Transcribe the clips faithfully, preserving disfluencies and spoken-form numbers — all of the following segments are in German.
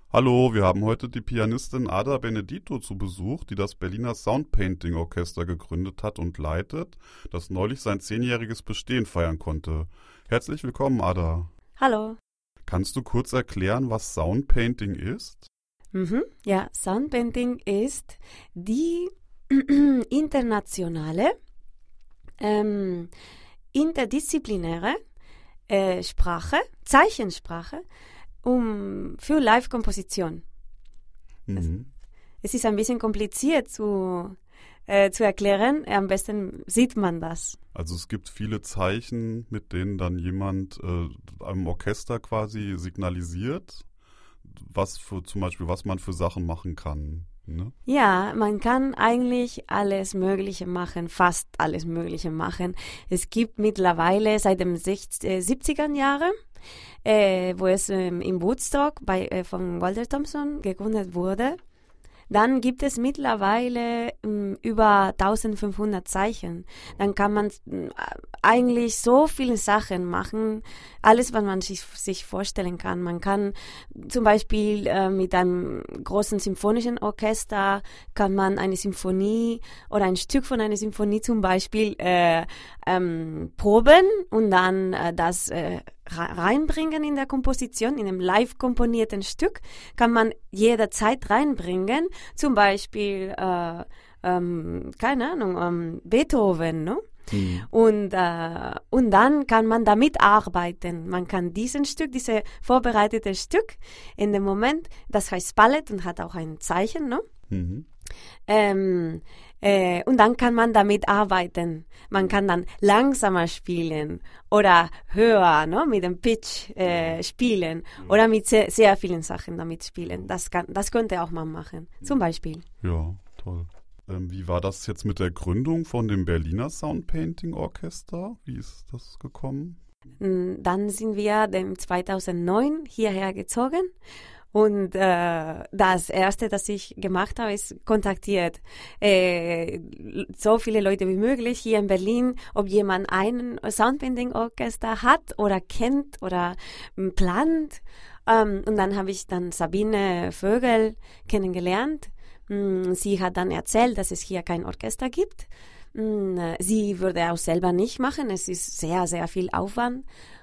Hallo, wir haben heute die Pianistin Ada Benedito zu Besuch, die das Berliner Soundpainting Orchester gegründet hat und leitet, das neulich sein zehnjähriges Bestehen feiern konnte. Herzlich willkommen, Ada. Hallo. Kannst du kurz erklären, was Soundpainting ist? Mhm. Ja, Soundpainting ist die internationale, ähm, interdisziplinäre äh, Sprache, Zeichensprache, um für Live-Komposition. Mhm. Es ist ein bisschen kompliziert zu, äh, zu erklären, am besten sieht man das. Also es gibt viele Zeichen, mit denen dann jemand äh, einem Orchester quasi signalisiert, was für zum Beispiel, was man für Sachen machen kann. Ne? Ja, man kann eigentlich alles Mögliche machen, fast alles Mögliche machen. Es gibt mittlerweile seit den siebziger Jahren, äh, wo es ähm, in Woodstock bei, äh, von Walter Thompson gegründet wurde, dann gibt es mittlerweile ähm, über eintausendfünfhundert Zeichen. Dann kann man äh, eigentlich so viele Sachen machen, alles, was man sich, sich vorstellen kann. Man kann zum Beispiel äh, mit einem großen symphonischen Orchester kann man eine Symphonie oder ein Stück von einer Symphonie zum Beispiel äh, ähm, proben und dann äh, das äh, reinbringen in der Komposition, in einem live komponierten Stück, kann man jederzeit reinbringen, zum Beispiel, äh, ähm, keine Ahnung, ähm, Beethoven, ne? Mhm. Und, äh, und dann kann man damit arbeiten. Man kann diesen Stück, dieses vorbereitete Stück, in dem Moment, das heißt Palette und hat auch ein Zeichen, ne? Mhm. Ähm, äh, und dann kann man damit arbeiten. Man kann dann langsamer spielen oder höher, ne, mit dem Pitch äh, spielen oder mit sehr, sehr vielen Sachen damit spielen. Das, kann, das könnte auch man machen, zum Beispiel. Ja, toll. Ähm, wie war das jetzt mit der Gründung von dem Berliner Soundpainting Orchester? Wie ist das gekommen? Dann sind wir dem zweitausendneun hierher gezogen. Und äh, das Erste, das ich gemacht habe, ist kontaktiert äh, so viele Leute wie möglich hier in Berlin, ob jemand ein Soundpainting-Orchester hat oder kennt oder m, plant. Ähm, und dann habe ich dann Sabine Vögel kennengelernt. Mm, sie hat dann erzählt, dass es hier kein Orchester gibt. Mm, sie würde auch selber nicht machen. Es ist sehr, sehr viel Aufwand.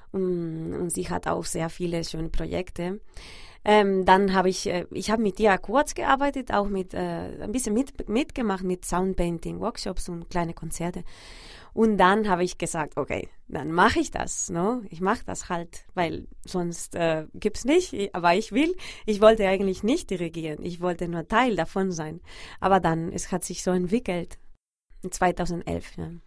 Mm, und sie hat auch sehr viele schöne Projekte. Ähm, dann habe ich, äh, ich habe mit ihr kurz gearbeitet, auch mit, äh, ein bisschen mit, mitgemacht mit Soundpainting, Workshops und kleine Konzerte. Und dann habe ich gesagt, okay, dann mache ich das, ne? Ich mache das halt, weil sonst äh, gibt's nicht, aber ich will, ich wollte eigentlich nicht dirigieren, ich wollte nur Teil davon sein. Aber dann, es hat sich so entwickelt, in zweitausendelf, ja.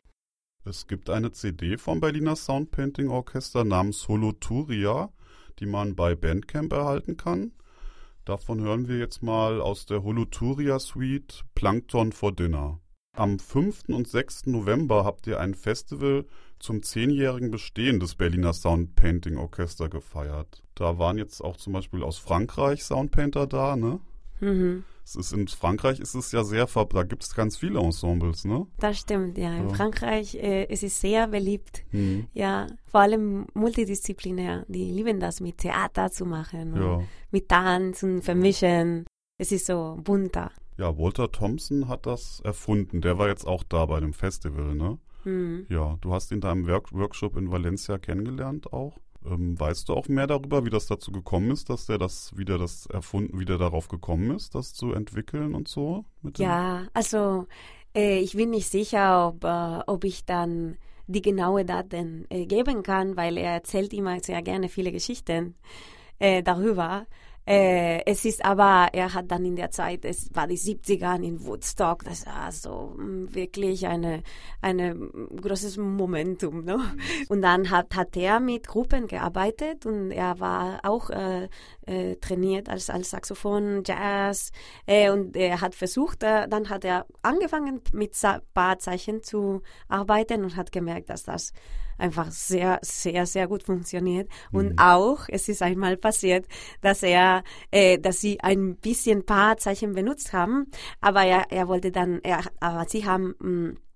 Es gibt eine C D vom Berliner Soundpainting Orchester namens Holoturia, die man bei Bandcamp erhalten kann. Davon hören wir jetzt mal aus der Holoturia Suite Plankton for Dinner. Am fünften und sechsten November habt ihr ein Festival zum zehnjährigen Bestehen des Berliner Soundpainting Orchester gefeiert. Da waren jetzt auch zum Beispiel aus Frankreich Soundpainter da, ne? Mhm. Es ist in Frankreich ist es ja sehr, da gibt es ganz viele Ensembles, ne? Das stimmt, ja. In Ja. Frankreich äh, es ist sehr beliebt. Mhm. Ja, vor allem multidisziplinär. Die lieben das, mit Theater zu machen, Ja. mit Tanz und Vermischen. Es ist so bunter. Ja, Walter Thompson hat das erfunden. Der war jetzt auch da bei dem Festival, ne? Mhm. Ja, du hast ihn da im Work- Workshop in Valencia kennengelernt auch. Ähm, weißt du auch mehr darüber, wie das dazu gekommen ist, dass der das wieder das erfunden, wieder darauf gekommen ist, das zu entwickeln und so? Mit Ja, also äh, ich bin nicht sicher, ob, äh, ob ich dann die genaue Daten äh, geben kann, weil er erzählt immer sehr gerne viele Geschichten äh, darüber. Äh, es ist aber, er hat dann in der Zeit, es war die siebziger in Woodstock, das war so mh, wirklich eine, eine mh, großes Momentum, ne? Und dann hat, hat er mit Gruppen gearbeitet und er war auch äh, äh, trainiert als, als Saxophon, Jazz äh, und er hat versucht, äh, dann hat er angefangen mit ein paar Zeichen zu arbeiten und hat gemerkt, dass das einfach sehr, sehr, sehr gut funktioniert. Und Mhm. auch, es ist einmal passiert, dass er, äh, dass sie ein bisschen paar Zeichen benutzt haben, aber er, er wollte dann, er, aber sie haben mh,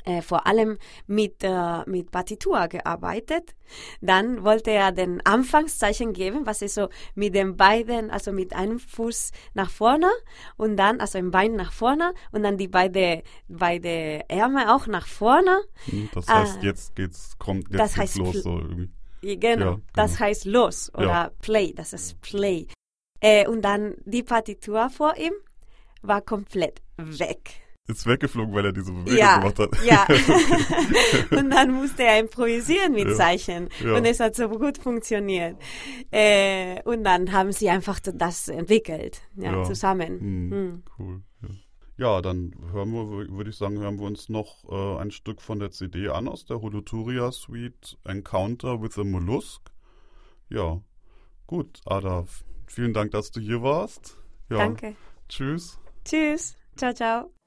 äh, vor allem mit, äh, mit Partitur gearbeitet. Dann wollte er den Anfangszeichen geben, was ist so mit den beiden, also mit einem Fuß nach vorne und dann, also ein Bein nach vorne und dann die beide, beide Ärmel auch nach vorne. Das heißt, äh, jetzt geht's, kommt, jetzt das geht's heißt los. Pl- So irgendwie. Ja, genau, Ja, genau. das heißt los oder Ja. Play, das ist Play. Äh, und dann die Partitur vor ihm war komplett weg. Ist weggeflogen, weil er diese Bewegung Ja, gemacht hat. ja. Und dann musste er improvisieren mit Ja, Zeichen. ja. Und es hat so gut funktioniert. Äh, und dann haben sie einfach das entwickelt, ja, Ja. zusammen. Hm, Hm. Cool. Ja. ja, dann hören wir, würde ich sagen, hören wir uns noch äh, ein Stück von der C D an aus der Holoturia Suite Encounter with a Mollusk. Ja, gut, Ada, f- vielen Dank, dass du hier warst. Ja, Danke. tschüss. Tschüss. Ciao, ciao.